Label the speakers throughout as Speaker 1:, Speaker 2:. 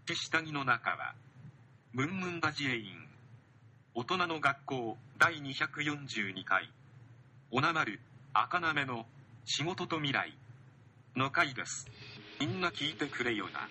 Speaker 1: 下着の中はムンムンラジエイン大人の学校第242回おなまる赤なめの仕事と未来の回です。みんな聞いてくれよな。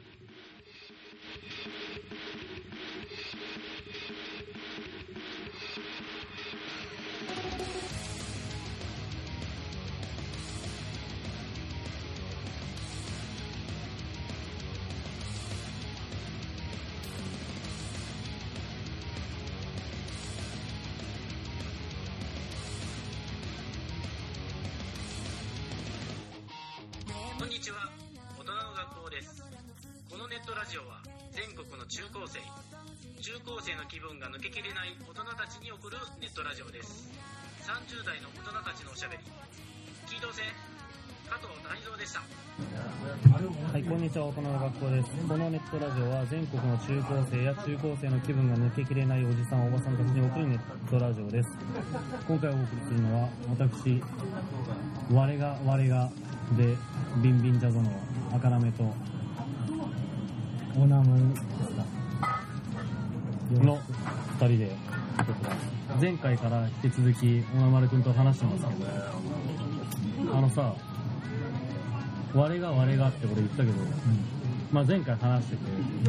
Speaker 2: こんにちは、大人の学校です。このネットラジオは全国の中高生の気分が抜けきれない大人たちに送るネットラジオです。30代の大人たちのおしゃべり、聞いとせ加藤谷蔵でした。
Speaker 3: はい、こんにちは、大人の学校です。このネットラジオは全国の中高生や中高生の気分が抜けきれないおじさんおばさんたちに送るネットラジオです。今回お送りするのは私我がでビンビンジャズの赤なめと
Speaker 4: オナムですか
Speaker 3: の2人で前回から引き続きおなまるくんと話してますけど、さ我がって俺言ったけど、まあ前回話してて、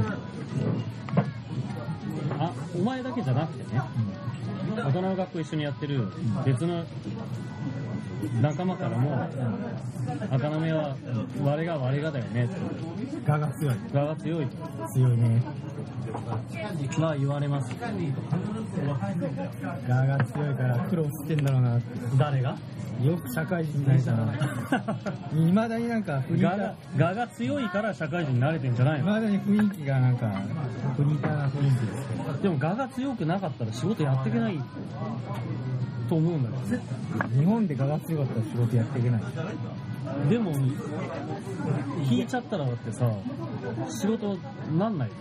Speaker 3: お前だけじゃなくてね、大人の学校一緒にやってる別の仲間からも赤なめは我がだよねって、
Speaker 4: 我が強い強いね
Speaker 3: まあ言われます。
Speaker 4: 我が強いから苦労してんだろうなって。
Speaker 3: 誰が？
Speaker 4: よく社会人になれたな。未だになんか
Speaker 3: 我が強いから社会人になれてんじゃないの？
Speaker 4: 未だに雰囲気がなんかフリーターな雰囲気ですけど。
Speaker 3: でも我が強くなかったら仕事やっていけないと思うんだけどね。
Speaker 4: 日本で我が強かったら仕事やっていけない。
Speaker 3: でも引いちゃったらだってさ仕事なんないよ。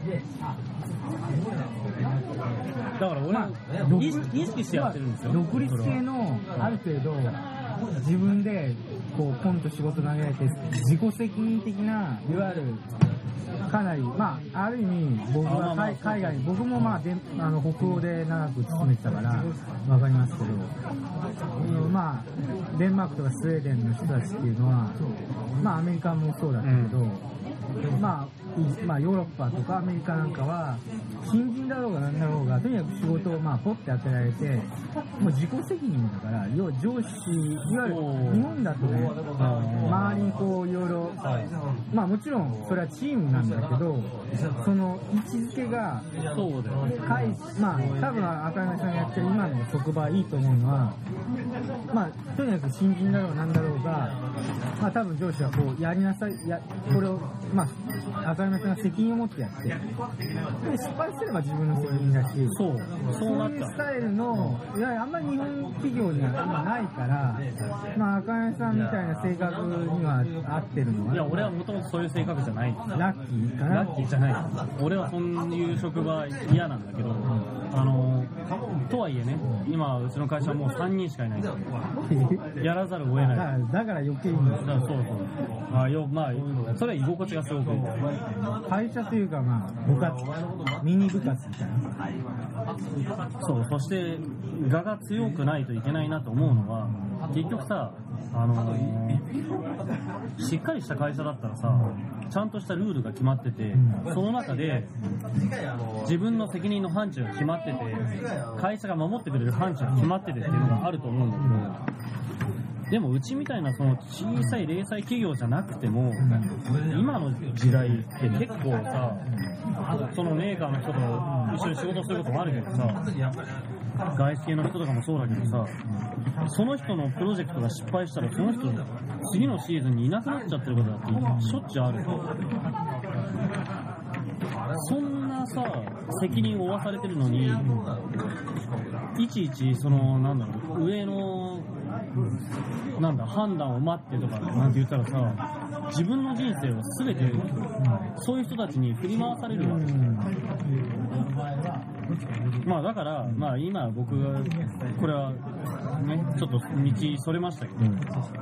Speaker 3: だから俺、意識してやってるんですよ。
Speaker 4: 独立系のある程度自分でこうポンと仕事投げられて自己責任的ないわゆるかなりある意味僕は海外に僕も北欧で長く勤めてたからわかりますけど、デンマークとかスウェーデンの人たちっていうのはアメリカもそうだったけど、ヨーロッパとかアメリカなんかは新人だろうが何だろうがとにかく仕事をポッて与えられてもう自己責任だから、要は上司いわゆる日本だとね周りにこういろいろもちろんそれはチームなんだけどその位置づけが
Speaker 3: そうだよね。
Speaker 4: 多分赤山さんがやってる今の職場いいと思うのはとにかく新人だろうなんだろうが多分上司はこうやりなさいこれを赤山さんが責任を持ってやってで失敗すれば自分の責任だしそういうスタイルのあんまり日本企業には今ないから赤山さんみたいな性格には合ってるのは。
Speaker 3: いや俺はもともとそういう性格じゃない。
Speaker 4: ラッキーかな。
Speaker 3: ラッキーじゃない。俺はそういう職場嫌なんだけど、とはいえね今うちの会社はもう3人しかいないからやらざるを得ない。
Speaker 4: だから余計に
Speaker 3: そうそれは居心地がすごくいい。
Speaker 4: 会社というか部活ミニ部活みたいな。
Speaker 3: そして我が強くないといけないなと思うのは結局さしっかりした会社だったらさちゃんとしたルールが決まっててその中で自分の責任の範疇が決まってて会社が守ってくれる範疇が決まっててっていうのがあると思うんだけど、でもうちみたいなその小さい零細企業じゃなくても今の時代って結構さそのメーカーの人と一緒に仕事することもあるけどさ外資系の人とかもそうだけどさその人のプロジェクトが失敗したらその人次のシーズンにいなくなっちゃってることだってしょっちゅうある。そんなさ責任を負わされてるのにいちいちその上の判断を待ってとかなんて言ったらさ自分の人生を全てそういう人たちに振り回されるわけ。だから今僕がこれはねちょっと道それましたけど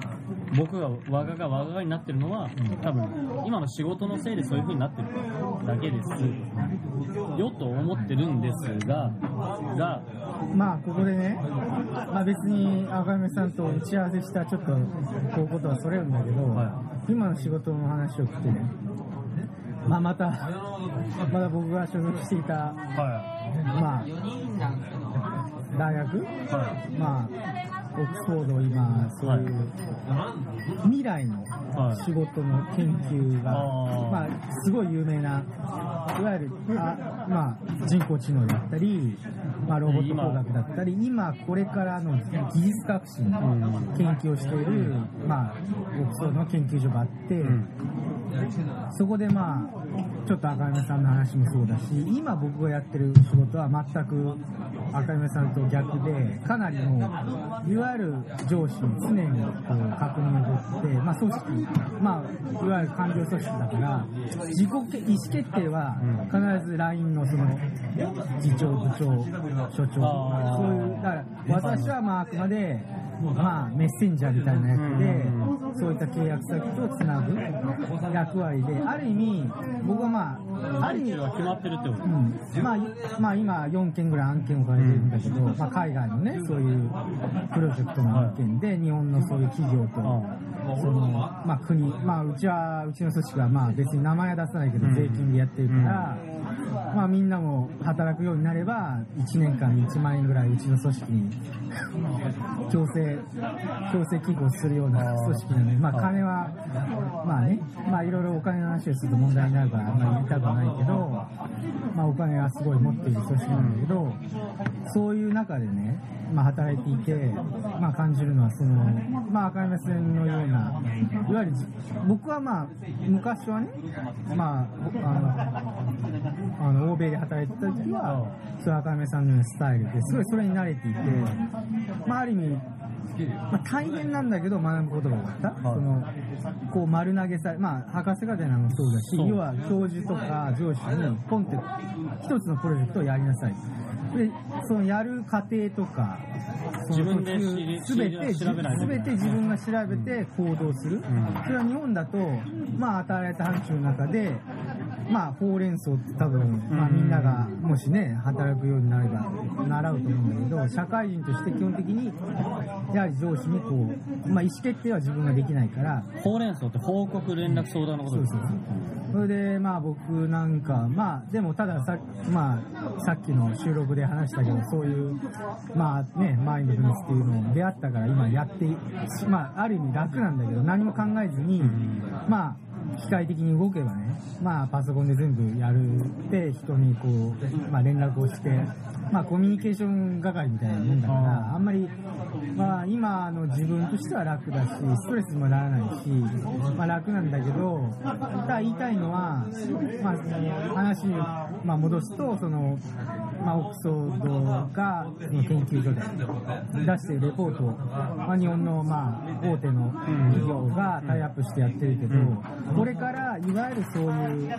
Speaker 3: 僕がわががになってるのは、多分今の仕事のせいでそういう風になってるだけですよと思ってるんですが
Speaker 4: まあここでね、まあ、別に赤目さんと打ち合わせしたちょっとこういうことはそれるんだけど、今の仕事の話を聞いてね、まあまだ僕が所属していた、まあ大学、まあオックスフォード今そういう未来の仕事の研究が、まあすごい有名ないわゆるまあ人工知能だったり、まあロボット工学だったり、今これからの技術革新の研究をしているまあオックスフォードの研究所があって、そこでまあちょっと赤目さんの話もそうだし、今僕がやってる仕事は全く赤目さんと逆で、かなりもういわゆる上司に常にこう確認を取って、まあ組織、まあいわゆる官僚組織だから自己意思決定は必ず LINE のその次長部長所長、そういうだから私はまああくまでまあメッセンジャーみたいな役で、そういった契約先とつなぐ役割で、ある意味僕はまあある意味
Speaker 3: は決まってるってこと、
Speaker 4: まあ今4件ぐらい案件を変えてるんだけど、まあ海外のねそういうプロジェクトの案件で日本のそういう企業とそのまあ国、まあうちの組織はまあ別に名前は出さないけど税金でやってるから、まあみんなも働くようになれば1年間に1万円ぐらいうちの組織に強制寄付をするような組織なので、まあ金はまあね、まあいろいろお金の話をすると問題になるからあんまり言いたくはないけど、まあお金はすごい持っている組織なんだけど、そういう中でね、まあ働いていて、まあ感じるのはそのまあ赤目線のような、いわゆる僕はまあ昔はね、まあ欧米で働いてた時はそう赤目さんのようなスタイルですごいそれに慣れていて、まあある意味まあ、大変なんだけど学ぶことが多かった、そのこう丸投げされ、まあ博士課程なのもそうだし、要は教授とか上司にポンって一つのプロジェクトをやりなさい、でそのやる過程とか
Speaker 3: 自分で
Speaker 4: 全て自分が調べて行動する、それは日本だとまあ与えられた範疇の中でまあほうれん草って多分、まあ、みんながもしね働くようになれば習うと思うんだけど、社会人として基本的にやはり上司にこう、まあ、意思決定は自分ができないから、
Speaker 3: ほうれん草って報告連絡相談のことですよ。
Speaker 4: それでまあ僕なんかまあでもたださっきの収録で話したけど、そういうまあねマインドフルネスっていうのを出会ったから今やってまあある意味楽なんだけど、何も考えずにまあ機械的に動けばね、まあパソコンで全部やるって人にこう、まあ、連絡をして、まあコミュニケーション係みたいなもんだから、あんまりまあ今の自分としては楽だしストレスにもならないし、まあ楽なんだけど、ただ言いたいのは、まあ話にまあ戻すと、そのまあオックスフォードがその研究所で出しているレポートを、まあ、日本のまあ大手の企業がタイアップしてやってるけど、これからいわゆるそういう、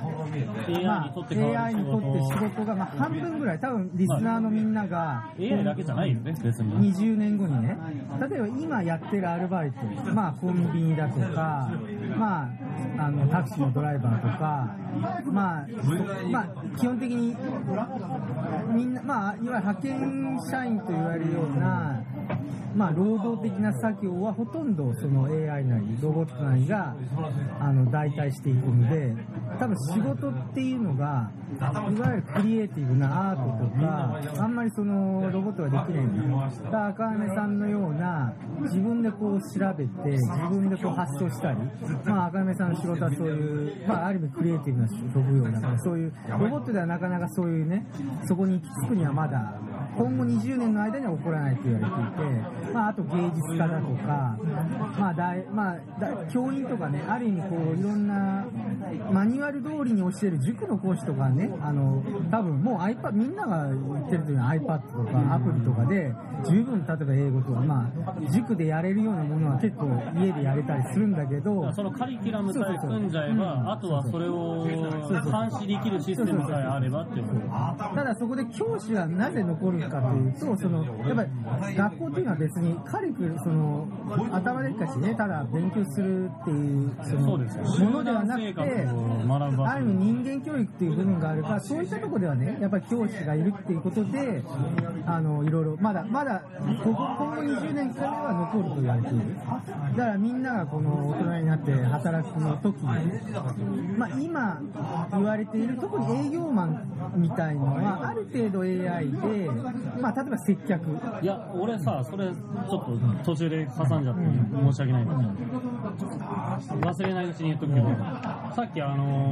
Speaker 4: まあ、AI にとって仕事がまあ半分ぐらい、多分リスナーのみんなが
Speaker 3: AI だけじゃないよね、別に
Speaker 4: 20年後にね、例えば今やってるアルバイト、まあコンビニだとか、まあタクシーのドライバーとか、まあ基本的にみんな、まあいわゆる派遣社員と言われるようなまあ労働的な作業はほとんどその AI なりロボットなりが代替していくので、多分仕事っていうのがいわゆるクリエイティブなアートとかあんまりそのロボットができないんだ。だから赤羽さんのような自分でこう調べて自分でこう発想したり、まあ赤羽さんの仕事はそういう、まあある意味クリエイティブな職業だから、そういうロボットではなかなかそういうね、そこに行き着くにはまだ今後20年の間には起こらないと言われていて、まああと芸術家だとか、教員とかね、ある意味こういろんなマニニュアル通りに教える塾の講師とかね、多分もう iPad、みんなが言ってるというのは iPad とかアプリとかで十分、例えば英語とか、まあ、塾でやれるようなものは結構家でやれたりするんだけど、
Speaker 3: そのカリキュラムさえ組んじゃえば、あとはそれを監視できるシステムさえあればっていう。
Speaker 4: ただそこで教師はなぜ残るかというと、やっぱり学校っていうのは別にカリキュラム、頭でっかしね、ただ勉強するっていうものではなくて、ある意味人間教育っていう部分があるから、そういったところではね、やっぱり教師がいるっていうことで、いろいろまだ今後20年間では残ると言われている。だからみんながこの大人になって働くの時に、まあ今言われている特に営業マンみたいのはある程度 AI で、まあ例えば接客。
Speaker 3: いや俺さ、それちょっと途中で挟んじゃって申し訳ないんだけど、忘れないうちに言っとくけど、さっき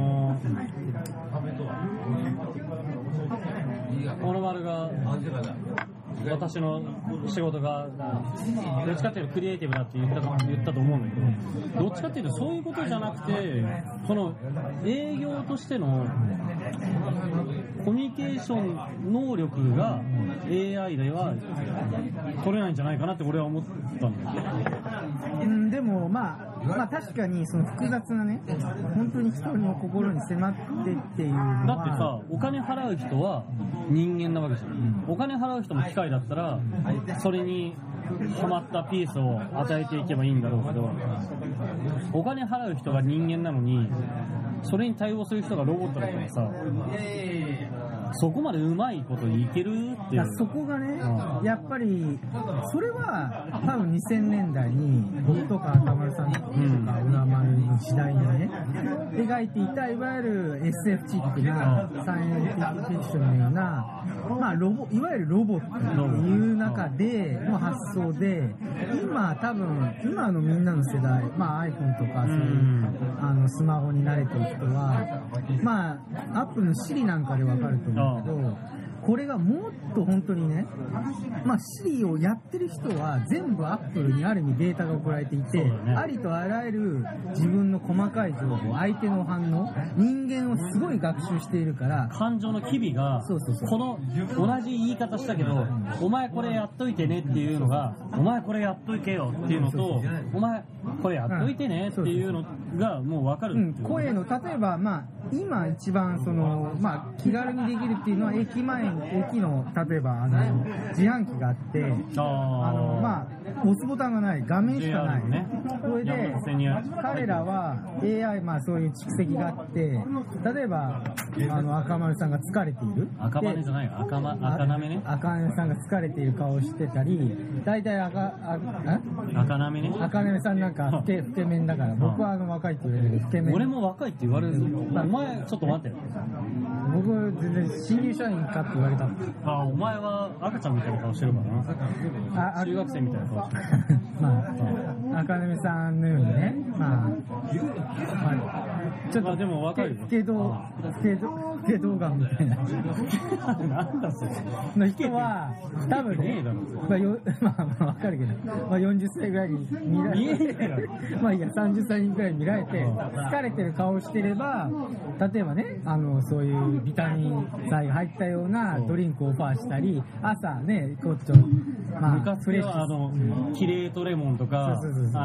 Speaker 3: 小野丸が私の仕事がどっちかっていうとクリエイティブだって言ったと思うんだけど、どっちかっていうとそういうことじゃなくて、その営業としてのコミュニケーション能力が AI では取れないんじゃないかなって俺は思ったんだよ。
Speaker 4: でもまあ確かにその複雑なね、本当に人の心に迫ってっていうのは、
Speaker 3: だってさ、お金払う人は人間なわけじゃん。お金払う人も機械だったらそれにハマったピースを与えていけばいいんだろうけど、お金払う人が人間なのにそれに対応する人がロボットだからさ、そこまでうまいこといけるっていう。
Speaker 4: そこがね、やっぱりそれは多分2000年代に僕とか赤丸さんとか浦丸の時代にね描いていたいわゆる SF チックなサイエンティフィクションのような、まあ、いわゆるロボットという中での発想で、今のみんなの世代、まあ、iPhone とかそういうスマホに慣れてる人は、まあ、Apple の Siri なんかでわかると思うけど、これがもっと本当にね、まあ Siri をやってる人は全部 Apple にある意味データが送られていて、ありとあらゆる自分の細かい情報、相手の反応、人間をすごい学習しているから、
Speaker 3: 感情の機微がこの同じ言い方したけど、お前これやっといてねっていうのが、お前これやっといけよっていうのと、お前これやっといてねっていうのがもう分かるっていう。
Speaker 4: 声の例えばまあ今一番まあ気軽にできるっていうのは駅の例えば自販機があって、まあ押すボタンがない、画面しかない、それで彼らは AI、まあそういう蓄積があって、例えば赤丸さんが疲れている、
Speaker 3: 赤丸じゃないよ、赤なめね、
Speaker 4: 赤なめさんが疲れている顔をしてたり、大体赤
Speaker 3: なめね、
Speaker 4: 赤なめさんなんか老け面だから、僕は若いって言われるけど老け面。
Speaker 3: 俺も若いって言われる。お前ちょっと待ってよ、
Speaker 4: 僕全然新入社員かって言われたんです。
Speaker 3: お前は赤ちゃんみたいな顔してるからな、中学生みたいな顔してる。
Speaker 4: まあ赤なめさんのようにね、まあちょっと
Speaker 3: でも分かるよ、
Speaker 4: 老け動画みたいな
Speaker 3: なんだそれ
Speaker 4: の人は多分ね、まあ分かるけど、まあ40歳ぐらいに見られて、まあいや30歳ぐらいに見られて疲れてる顔してれば、例えばねそういうビタミン剤が入ったようなドリンクをオファーしたり、朝ねこっちまあ
Speaker 3: フレッシュキレートレモンとか、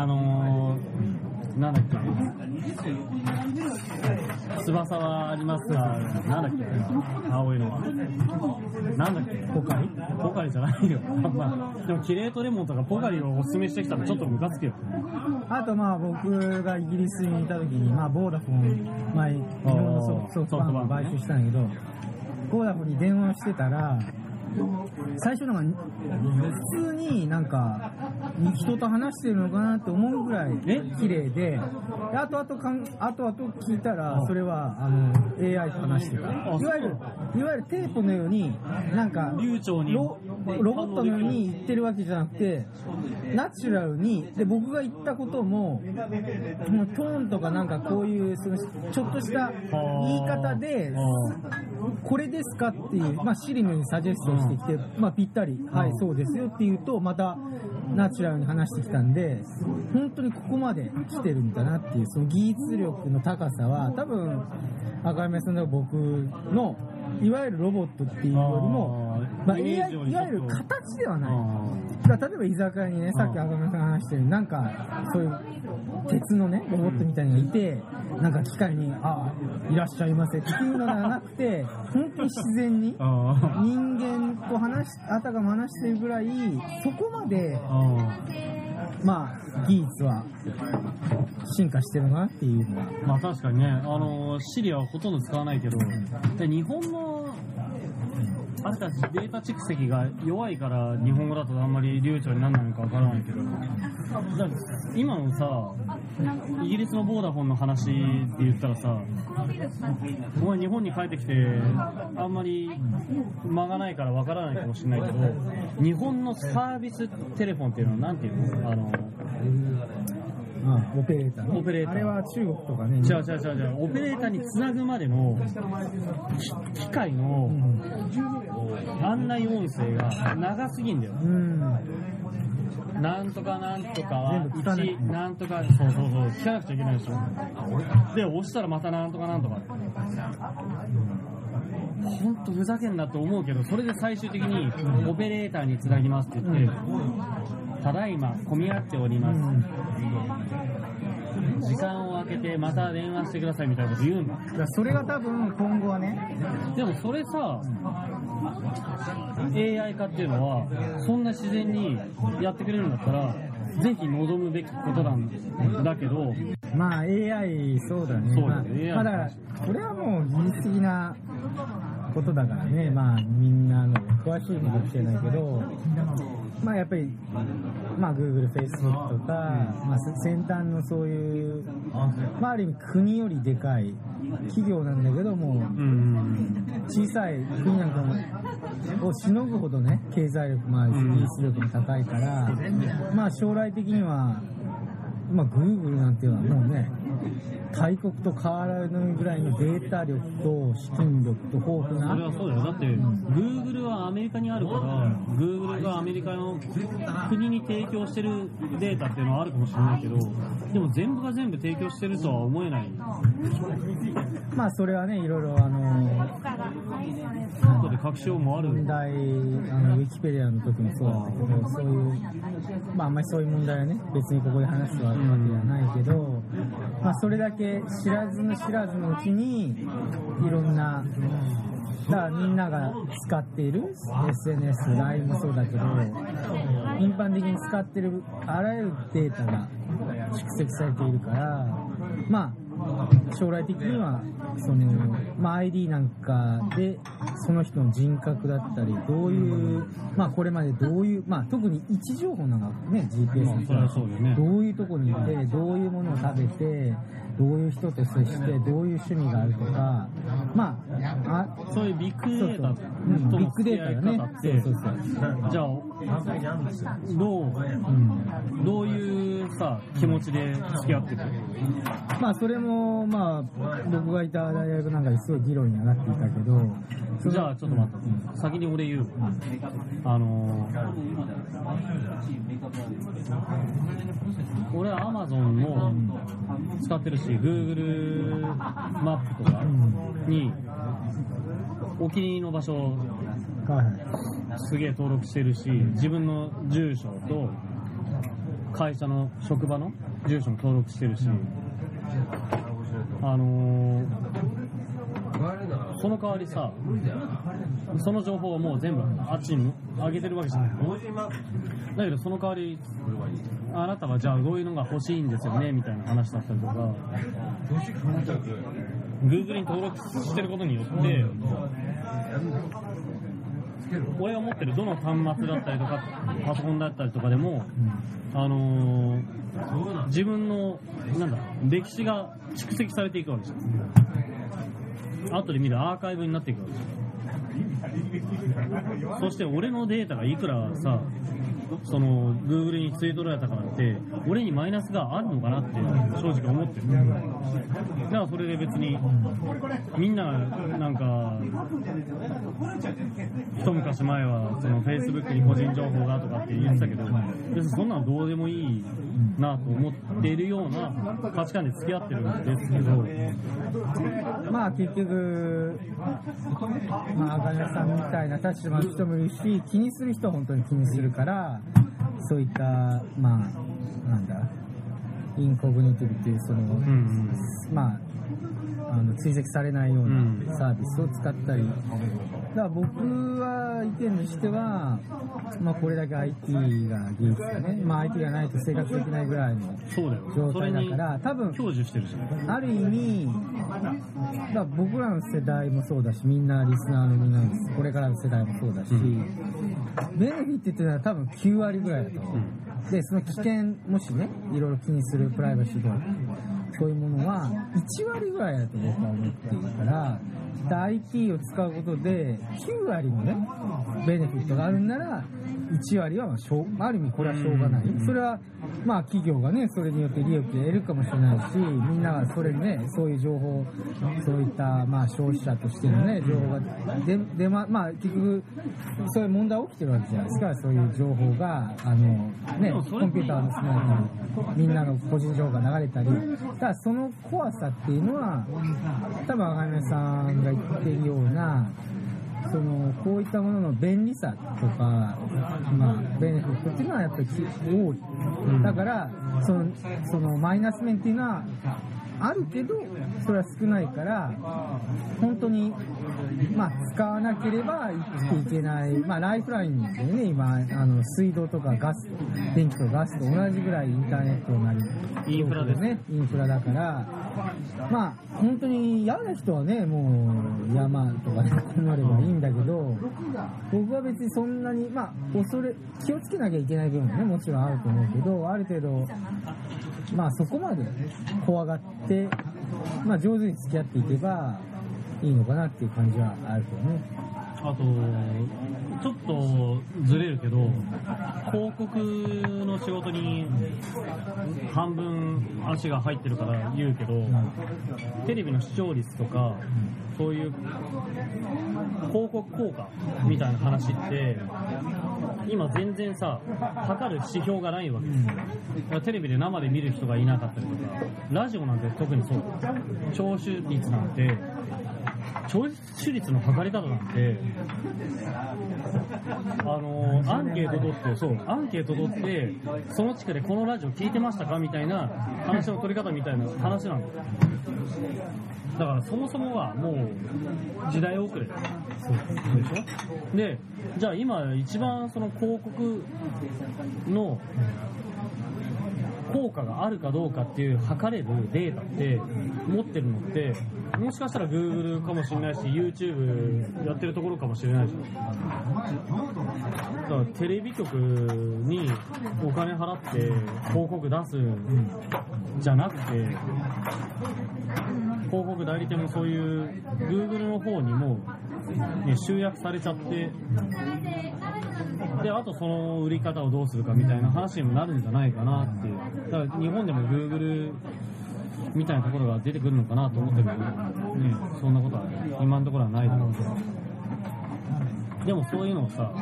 Speaker 3: なんだっけ、翼はありますが、なんだっけ、青いのはなんだっけ、ポカリじゃないよまあでもキレートレモンとかポカリをおすすめしてきたらちょっとムカつくよ。
Speaker 4: あとまあ僕がイギリスにいた時に、まあボーダフォン前日本のソフトバンクを買収したんだけど、ボーダフォンに電話してたら、最初なんか普通になんか人と話してるのかなって思うぐらい綺麗で、あと聞いたらそれはAI と話してた。いわゆるテープのようになんか
Speaker 3: 流暢に
Speaker 4: ロボットのように言ってるわけじゃなくて、ナチュラルにで、僕が言ったこともトーンとかなんかこういうちょっとした言い方でこれですかっていう、まあシリのようにサジェストしてきて、まあぴったり、はいそうですよって言うと、またナチュラルに話してきたんで、本当にここまで来てるんだなっていう、その技術力の高さは多分赤山さんと僕のいわゆるロボットっていうよりも、まあ、AI いわゆる形ではない。だから例えば居酒屋にね、さっき赤山さんが話してるなんかそういう鉄のねロボットみたいなのがいて、なんか機械にいらっしゃいませっていうのではなくて、本当に自然に人間とあたかも話してるぐらい、そこまでまあ技術は進化してるなっていうのは。
Speaker 3: まあ確かにね、シリはほとんど使わないけど、で日本のあれたちデータ蓄積が弱いから日本語だとあんまり流暢にならないのかわからないけど、だ今のさ、イギリスのボーダフォンの話って言ったらさ、お前日本に帰ってきてあんまり間がないからわからないかもしれないけど、日本のサービステレフォンっていうのはなんていうの？
Speaker 4: オペレーター。
Speaker 3: オペレーター。
Speaker 4: あれは中国とかね。
Speaker 3: 違う。オペレーターにつなぐまでの機械の案内音声が長すぎんだよ。なんとかなんとかは1なんとか、そう聞かなくちゃいけないでしょ。で押したらまたなんとかなんとか。ほんとふざけんなと思うけど、それで最終的にオペレーターにつなぎますって言って、ただいま混み合っております、時間を空けてまた電話してくださいみたいなこと言うんだ。
Speaker 4: それが多分今後はね。
Speaker 3: でもそれさ、AI 化っていうのはそんな自然にやってくれるんだったらぜひ望むべきことなんだけど、
Speaker 4: まあ AI そうだね。ただこれはもう技術的なことだからね、まあみんなの詳しいのかもしれないけど、まあやっぱりまあ Google、Facebook とか、まあ先端のそういう、まあある意味国よりでかい企業なんだけども、小さい国なんかをしのぐほどね、経済力もあるし、技術力も高いから、まあ将来的には、まあ Google なんていうのはもうね、大国と変わらないぐらいのデータ力と資金力と豊富な。
Speaker 3: それはそうだよ。だって、Google はアメリカにあるから、Google がアメリカの国に提供してるデータっていうのはあるかもしれないけど、でも全部が全部提供してるとは思えない。
Speaker 4: まあそれはね、いろいろ
Speaker 3: 後で確証もある。
Speaker 4: 問題、ウィキペディアの時もそうだけど、そういう、まああんまりそういう問題はね、別にここで話すわけではないけど、まあそれだけ知らずのうちに、いろんな、だからみんなが使っている SNS、LINE もそうだけど、頻繁的に使っているあらゆるデータが蓄積されているから、まあ将来的にはその、まあ、ID なんかでその人の人格だったり、どういう、まあこれまでどういう、まあ特に位置情報なんかね、GPS のどういうとこにいて、どういうものを食べて、どういう人と接して、どういう趣味があるとか、まあ、
Speaker 3: そういうビッグデータとの付き合い方って、じゃあどういうさ気持ちで付き合ってる？
Speaker 4: まあそれもまあ僕がいた大学なんかですごい議論に上がっていたけど、
Speaker 3: じゃあちょっと待って、先に俺言う。俺は Amazon も使ってるし、Google マップとかにお気に入りの場所すげえ登録してるし、自分の住所と会社の職場の住所も登録してるし、その代わりさ、その情報をもう全部あっちに上げてるわけじゃない。だけどその代わり、あなたはじゃあどういうのが欲しいんですよねみたいな話だったりとか、Google に登録してることによって俺が持ってるどの端末だったりとかパソコンだったりとかでも、自分の歴史が蓄積されていくわけですよ。後で見るアーカイブになっていくわけですよ。そして俺のデータがいくらさその Google にツイートられたからって俺にマイナスがあるのかなって正直思ってる。だからそれで別にみんながなんか一昔前はその Facebook に個人情報がとかって言ってたけど、別にそんなのどうでもいいなと思っているような価値観で付き合ってるんですけど、
Speaker 4: まあ結局、まあ、あがねさんみたいな立場の人もいるし、気にする人は本当に気にするから、そういった、まあ、なんだ、インコグニティブっていう、その、まあ、追跡されないようなサービスを使ったり、だから僕は意見としては、まあこれだけ IT が技術だね、まあ IT がないと生活できないぐらいの状態だから、多分、
Speaker 3: 享受してるじゃん。
Speaker 4: ある意味、だから僕らの世代もそうだし、みんなリスナーのみんな、これからの世代もそうだし、ベネフィットっていうのは多分9割ぐらいだと思う。で、その危険、もしね、いろいろ気にするプライバシーとか、そういうものは1割ぐらいだと僕は思っているから、IT を使うことで9割のね、ベネフィットがあるんなら、1割はある意味これはしょうがない。それは、まあ企業がね、それによって利益を得るかもしれないし、みんながそれにね、そういう情報、そういったまあ消費者としてのね、情報がまあ結局、そういう問題起きてるわけじゃないですか。そういう情報が、ね、コンピューターのスマホにみんなの個人情報が流れたり、ただその怖さっていうのは、多分あがねさんが言ってるような、そのこういったものの便利さとか、まあ、ベネフィットっていうのはやっぱり多い。だからそのマイナス面っていうのはあるけど、それは少ないから、本当に、まあ、使わなければ生きていけない、まあ、ライフラインですよね、今、水道とかガス、電気とガスと同じぐらいインターネットなり、
Speaker 3: インフラですね。
Speaker 4: インフラだから、まあ、本当に嫌な人はね、もう山とかね、困ればいいんだけど、僕は別にそんなに、まあ、気をつけなきゃいけない部分もね、もちろんあると思うけど、ある程度、まあそこまで怖がって、まあ上手に付き合っていけばいいのかなっていう感じはあるけどね。
Speaker 3: あと、ちょっとずれるけど、広告の仕事に半分足が入ってるから言うけど、テレビの視聴率とか、そういう広告効果みたいな話って、今全然さ、測る指標がないわけですよ。だからテレビで生で見る人がいなかったりとか、ラジオなんて特にそう。聴取率なんて、聴取率の測り方なんて、アンケート取って、その地区でこのラジオ聞いてましたかみたいな話の取り方みたいな話なんだよ。だからそもそもはもう時代遅れでしょ。で、じゃあ今一番その広告の効果があるかどうかっていう測れるデータって持ってるのってもしかしたら Google かもしれないし YouTube やってるところかもしれないし、だからテレビ局にお金払って広告出すんじゃなくて、広告代理店もそういう Google の方にも、ね、集約されちゃって、であとその売り方をどうするかみたいな話にもなるんじゃないかなっていう。だから日本でも Google みたいなところが出てくるのかなと思ってるけど、ね、そんなことは今のところはないだろうけど、でもそういうのをさ、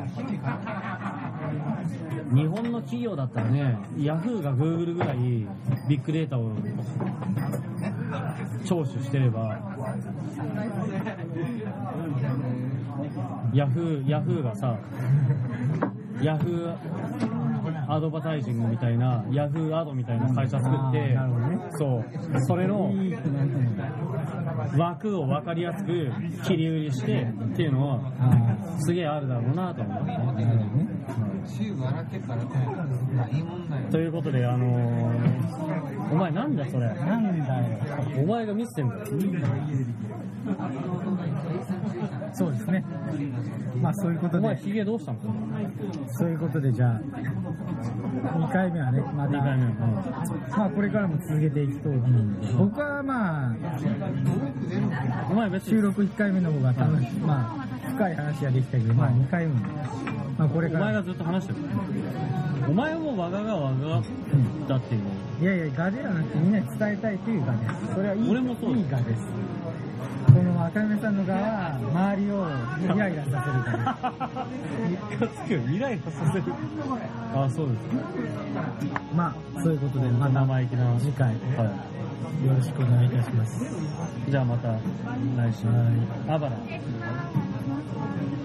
Speaker 3: 日本の企業だったらね、Yahoo が Google ぐらいビッグデータを聴取してれば、Yahoo がさ、Yahoo アドバタイジングみたいな、Yahoo アドみたいな会社作って、そう、それの枠を分かりやすく切り売りしてっていうのはすげえあるだろうなと思って、ということで、お前なんだそれ、なんだよ、お前が見せてんだよ。
Speaker 4: そうですね。まあそういうことで。
Speaker 3: お前ヒゲどうしたの？
Speaker 4: そういうことで、じゃあ2回目はね、また、まあこれからも続けていきとうと思うんで、僕はまあ
Speaker 3: お前別に
Speaker 4: 収録1回目の方が楽しい、まあ深い話ができたけど、まあ2回目。まあこれから。
Speaker 3: お前がずっと話してる。お前も我がが我がだっていうの。
Speaker 4: いやいや、我ではなくてみんなに伝えたいという我です。それはいい、
Speaker 3: 俺もそう
Speaker 4: いい我です。この赤目さんの側は周りをイライラさせるから
Speaker 3: ムカつくよ、イライラさせる。あ、そうですか。
Speaker 4: まあそういうことでまた
Speaker 3: 生意気な
Speaker 4: 次回、
Speaker 3: はい、
Speaker 4: よろしくお願いいたします。
Speaker 3: じゃあまた来週、あばら。